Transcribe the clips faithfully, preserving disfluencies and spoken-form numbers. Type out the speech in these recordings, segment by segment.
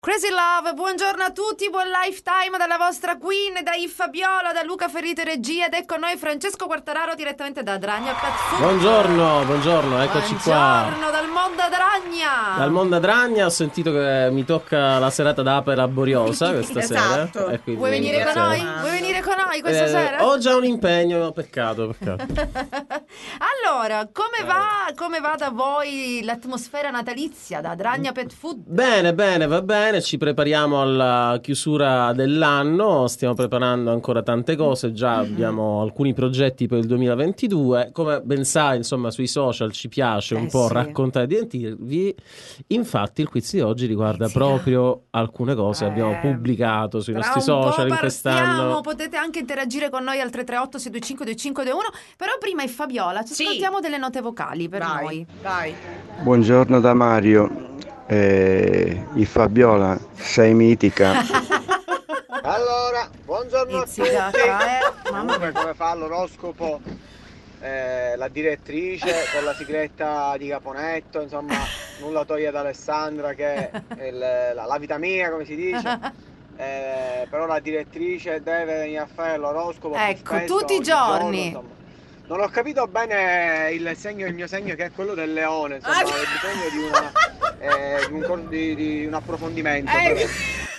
Crazy Love, buongiorno a tutti, buon lifetime dalla vostra Queen, da Yves Fabiola, da Luca Ferrito regia ed ecco noi Francesco Quartararo direttamente da Adragna Pet Food. Buongiorno, buongiorno, eccoci buongiorno, qua. Buongiorno dal mondo Adragna. Dal mondo Adragna ho sentito che mi tocca la serata d'Ape laboriosa questa esatto. sera. E Vuoi venire con noi? Vuoi venire con noi questa eh, sera? Ho già un impegno, peccato, peccato. Allora, come va, come va da voi l'atmosfera natalizia da Adragna Pet Food? Bene, bene, va bene, ci prepariamo alla chiusura dell'anno, stiamo preparando ancora tante cose, già abbiamo alcuni progetti per il duemilaventidue, come ben sai, insomma, sui social ci piace un eh po' sì. raccontare e divertirvi, infatti il quiz di oggi riguarda Inizi, proprio alcune cose eh, che abbiamo pubblicato sui tra nostri un po' social in partiamo, quest'anno. potete anche interagire con noi al tre tre otto sei due cinque due cinque due uno, però prima è Fabiola, ci Sì. ascoltiamo delle note vocali per Vai, noi. vai. Buongiorno da Mario, eh, il Fabiola, sei mitica. Allora, buongiorno a tutti. Izzica, eh. Mamma Comunque, come fa l'oroscopo eh, la direttrice con la sigletta di Caponetto, insomma, nulla toglie ad Alessandra che è il, la, la vita mia, come si dice. Eh, però la direttrice deve venire a fare l'oroscopo più Ecco, spesso, tutti i ogni giorni. giorno, insomma. Non ho capito bene il segno, il mio segno, che è quello del leone, insomma, Ah, ho bisogno di, una, eh, di, un, cor- di, di un approfondimento. Eh, però.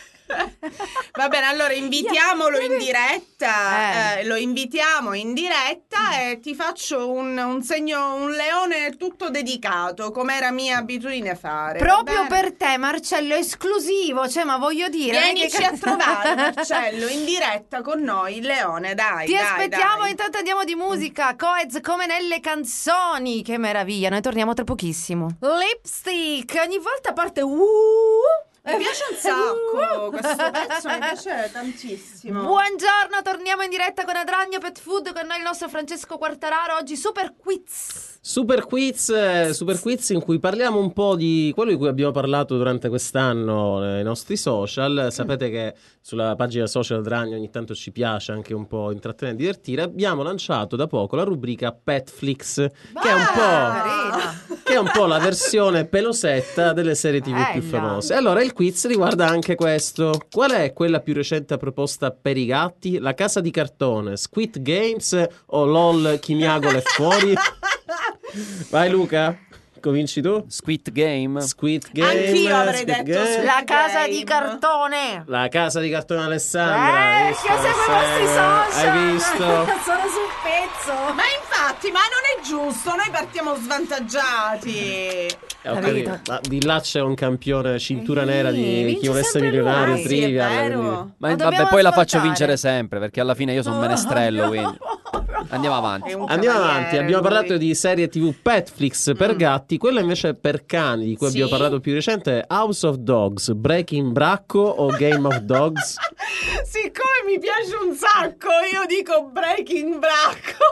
Va bene, allora invitiamolo in diretta, Eh. eh, lo invitiamo in diretta e ti faccio un, un segno, un leone tutto dedicato, come era mia abitudine fare. Proprio va bene? per te, Marcello, esclusivo, cioè, ma voglio dire, non è Vienici che- a trovare, Marcello, in diretta con noi, il leone, dai. Ti dai, aspettiamo, dai. intanto andiamo di musica. Coez come nelle canzoni. Che meraviglia, noi torniamo tra pochissimo. Lipstick, ogni volta parte uh, Mi piace un sacco, questo pezzo mi piace tantissimo. Buongiorno, torniamo in diretta con Adragna Pet Food, con noi il nostro Francesco Quartararo. Oggi super quiz. Super quiz, eh, super quiz in cui parliamo un po' di quello di cui abbiamo parlato durante quest'anno nei nostri social. Sapete che sulla pagina social Adragna ogni tanto ci piace anche un po' intrattenere e divertire. Abbiamo lanciato da poco la rubrica Petflix, che è un po', Carina. che è un po' la versione pelosetta delle serie tivù più Bella. famose. Allora il quiz riguarda anche questo. Qual è quella più recente proposta per i gatti? La Casa di Cartone, Squid Games o LOL Chi miagola è fuori? Vai Luca, cominci tu. Squid Game. Squid Game. Anch'io avrei Squid detto Game. Squid La casa Game. di cartone. La Casa di Cartone Alessandra. Eh, hai che visto? seguo i vostri social. Hai visto? Sono sul pezzo. Ma infatti, ma non è giusto, noi partiamo svantaggiati. Eh, ho Capito. capito. Ma di là c'è un campione cintura Sì, nera di vince Chi vuole essere sempre milionario, lui. Trivial. Sì, è vero. quindi- Ma Lo vabbè, dobbiamo poi la faccio ascoltare. vincere sempre, perché alla fine io sono menestrello, quindi andiamo avanti. È un Andiamo cavaliere, avanti, abbiamo lui. parlato di serie tivù Petflix per gatti, quella invece per cani di cui Sì. abbiamo parlato più recente è House of Dogs, Breaking Bracco o Game of Dogs? Siccome mi piace un sacco, io dico Breaking Bracco.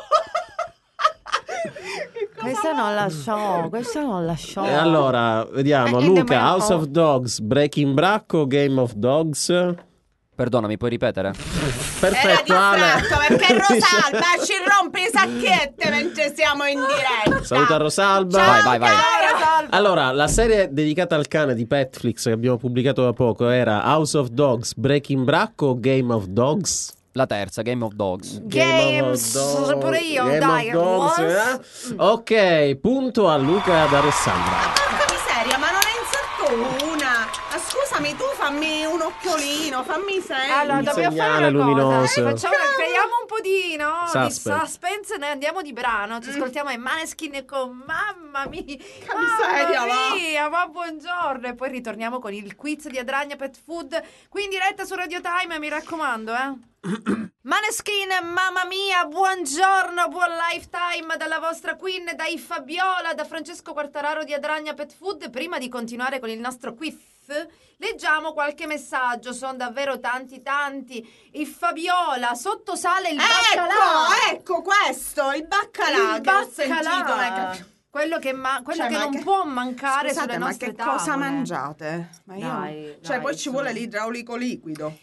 Che cosa Questa non la so, questa non la so. E allora, vediamo, Eh, Luca, nemmeno. House of Dogs, Breaking Bracco o Game of Dogs? Perdonami, puoi ripetere? Perfetto, Era Ale. distratto perché Rosalba ci rompe i sacchette mentre siamo in diretta. Saluta Rosalba. Ciao, Vai, vai, vai. cara Rosalba. Allora, la serie dedicata al cane di Petflix che abbiamo pubblicato da poco era House of Dogs, Breaking Bracco o Game of Dogs? La terza, Game of Dogs. Games, Game of pure io, Game dai. of Dogs, eh? Ok, punto a Luca ed Alessandra. Porca miseria, ma non ne inserto una. Ma scusami, tu fammi un occhiolino, fammi sempre. Allora, Un dobbiamo segnale fare una luminoso. cosa. Eh, facciamo, creiamo un po' di, no, di Suspense. suspense. Noi andiamo di brano. Ci ascoltiamo i Maneskin con mamma mia. miseria, mamma va. mia, ma buongiorno. E poi ritorniamo con il quiz di Adragna Pet Food. Qui in diretta su Radio Time, mi raccomando, eh. Maneskin, mamma mia, buongiorno, buon lifetime dalla vostra Queen, da Yves Fabiola, da Francesco Quartararo di Adragna Pet Food. Prima di continuare con il nostro quiz, leggiamo qualche messaggio, sono davvero tanti tanti. Yves Fabiola, sotto sale il baccalà. Ecco, ecco questo, il baccalà Il che ho baccalà. sentito. ecco. Quello che, ma- quello Cioè, che ma non che- può mancare Scusate, sulle ma nostre che tavole. cosa mangiate? Ma io... Dai, cioè, dai, poi ci su. vuole l'idraulico liquido. E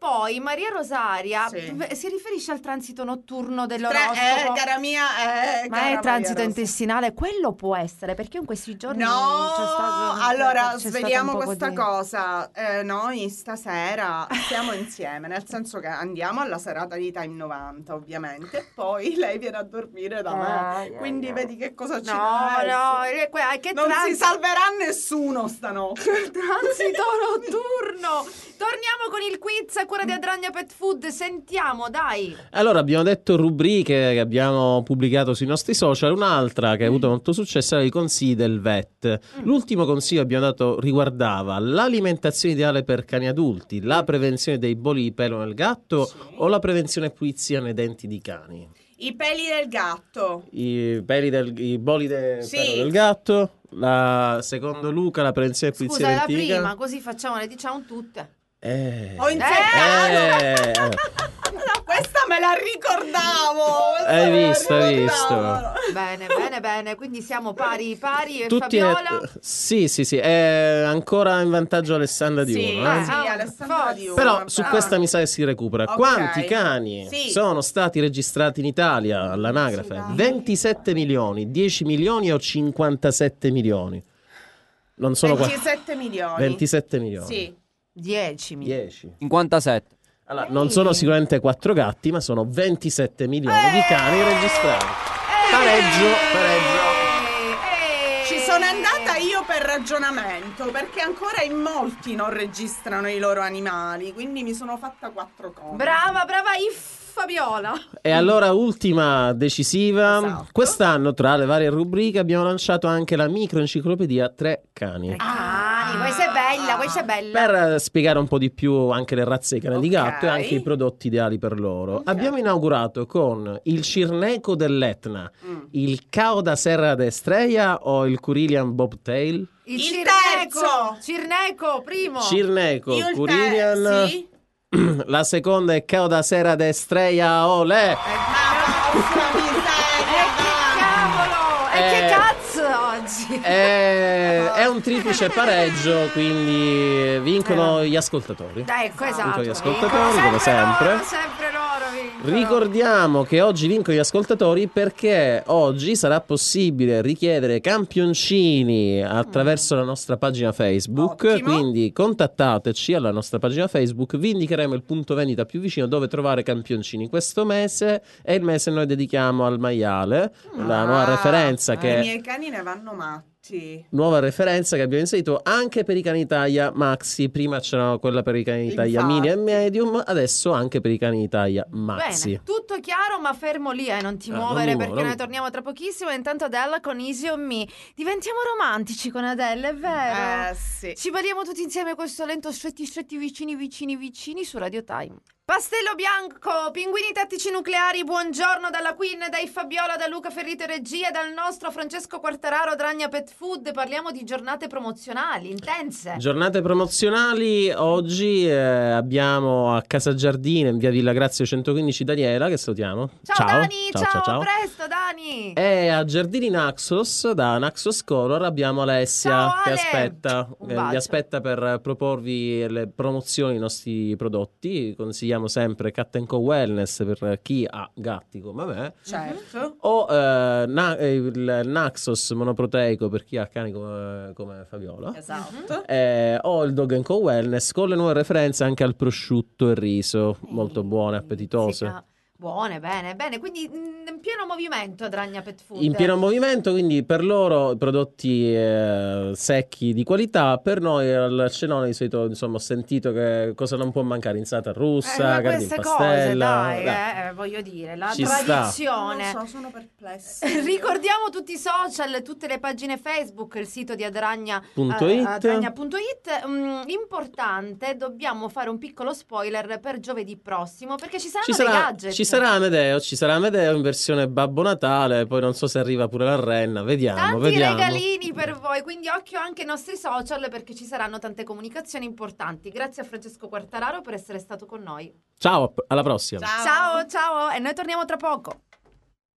poi Maria Rosaria Sì. v- si riferisce al transito notturno Tre- dell'oroscopo. eh, cara mia, eh, Ma cara è Maria transito Rosa. intestinale? Quello può essere, perché in questi giorni No, c'è stato, allora c'è stato sveliamo un po' questa di... cosa. Eh, noi stasera siamo insieme, nel senso che andiamo alla serata di Time novanta, ovviamente, e poi lei viene a dormire da me. Ah, Quindi no. vedi che cosa ci No, deve no, essere. eh, que- che Non trans- si salverà nessuno stanotte. transito notturno. Torniamo con il quiz a cura di Adragna Pet Food. Sentiamo, dai. Allora, abbiamo detto rubriche che abbiamo pubblicato sui nostri social. Un'altra che ha avuto molto successo era i consigli del vet. L'ultimo consiglio che abbiamo dato riguardava l'alimentazione ideale per cani adulti, la prevenzione dei boli di pelo nel gatto o la prevenzione e pulizia nei denti di cani. I peli del gatto. I peli del, i boli de- Sì. pelo del gatto, la, secondo Luca la prevenzione e pulizia Scusa, dei la denti di prima, cani. così facciamo, le diciamo tutte. Eh. Ho inzeccato. Eh. No, questa me la ricordavo. questa Hai me la visto, hai ricordavo. Bene, bene, bene. Quindi siamo pari, pari e Tutti Fabiola. eh, sì, sì, sì, è ancora in vantaggio Alessandra di Sì, uno. eh. sì, Ah, Alessandra forza. di uno. Però su brava. questa mi sa che si recupera. Ok. Quanti cani Sì. sono stati registrati in Italia all'anagrafe? Sì, dai. ventisette milioni, dieci milioni o cinquantasette milioni? Non sono qua. ventisette milioni. ventisette milioni. Sì. dieci milioni. dieci. cinquantasette. Allora, non sono sicuramente quattro gatti, ma sono ventisette milioni di cani registrati. Pareggio, pareggio. Ci sono andata io per ragionamento, perché ancora in molti non registrano i loro animali, quindi mi sono fatta quattro conti. Brava, brava If Fabiola. E allora, ultima decisiva. Esatto. Quest'anno, tra le varie rubriche, abbiamo lanciato anche la microenciclopedia Tre Cani. Cani, questa è bella, questa è bella. Per eh, spiegare un po' di più anche le razze di cane di Ok. gatto e anche i prodotti ideali per loro, abbiamo inaugurato con il Cirneco dell'Etna, Mm. il Cao da Serra de Estrella o il Curilian Bobtail? Il, Il Cirneco. terzo. Cirneco, primo. Cirneco, Io il Curilian. te- sì? La seconda è Cao da Serra de Estrella, olè. Ah, porca Eh, miseria, che cavolo! E Eh. che cazzo oggi? È, è un triplice pareggio, quindi vincono gli ascoltatori. Ecco, esatto. Vincono gli ascoltatori, Vincono come sempre. loro, sempre loro vincono. Ricordiamo che oggi vincono gli ascoltatori perché oggi sarà possibile richiedere campioncini attraverso la nostra pagina Facebook. Ottimo. Quindi contattateci alla nostra pagina Facebook, vi indicheremo il punto vendita più vicino dove trovare campioncini. Questo mese è il mese che noi dedichiamo al maiale, la nuova Ah, referenza I che miei cani ne vanno matti. nuova referenza che abbiamo inserito anche per i cani di taglia maxi. Prima c'era quella per i cani di taglia Infatti. mini e medium, adesso anche per i cani di taglia maxi. Bene, tutto chiaro, ma fermo lì, eh, non ti Eh, non muovere mi perché muovo, noi non- torniamo tra pochissimo. Intanto Adele con Easy on Me. Diventiamo romantici con Adele, è vero? Eh sì. Ci balliamo tutti insieme questo lento stretti stretti vicini vicini vicini su Radio Time. Pastello bianco, pinguini tattici nucleari, buongiorno dalla Queen, dai Fabiola, da Luca Ferrito e regia, dal nostro Francesco Quartararo, Dragna Pet Food. Parliamo di giornate promozionali, intense. Giornate promozionali, oggi eh, abbiamo a Casa Giardina in via Villa Grazia centoquindici Daniela, che salutiamo. Ciao, Dani, ciao, ciao, ciao, ciao. a presto Dani. E a Giardini Naxos, da Naxos Color, abbiamo Alessia Ciao, che Ale. aspetta, Un eh, bacio. vi aspetta per proporvi le promozioni dei nostri prodotti. Consigliamo sempre Cat and Co Wellness per chi ha gatti come me, Certo. o eh, na- eh, il Naxos monoproteico per chi ha cani come, come Fabiola. Esatto. Eh, o il Dog and Co Wellness con le nuove referenze anche al prosciutto e il riso, molto buone, appetitose. Sì, buone, bene, bene. Quindi mm, in pieno movimento Dragna Pet Food. In pieno movimento, quindi per loro prodotti eh, secchi di qualità. Per noi al cenone di solito, insomma, ho sentito che cosa non può mancare: insalata Eh, russa, ma carne in queste pastella. cose, dai, Dai. eh, voglio dire, la Ci sta. tradizione. Non lo so, sono perplessa. Ricordiamo tutti i social, tutte le pagine Facebook, il sito di Adragna Punto eh, it. adragna punto it. Mm, importante, dobbiamo fare un piccolo spoiler per giovedì prossimo perché ci saranno Ci dei sarà, gadget. ci sarà Amedeo, ci sarà Amedeo in versione Babbo Natale, poi non so se arriva pure la renna, vediamo, Tanti vediamo. regalini per voi, quindi occhio anche ai nostri social perché ci saranno tante comunicazioni importanti. Grazie a Francesco Quartararo per essere stato con noi. Ciao, alla prossima. Ciao. Ciao, ciao, e noi torniamo tra poco.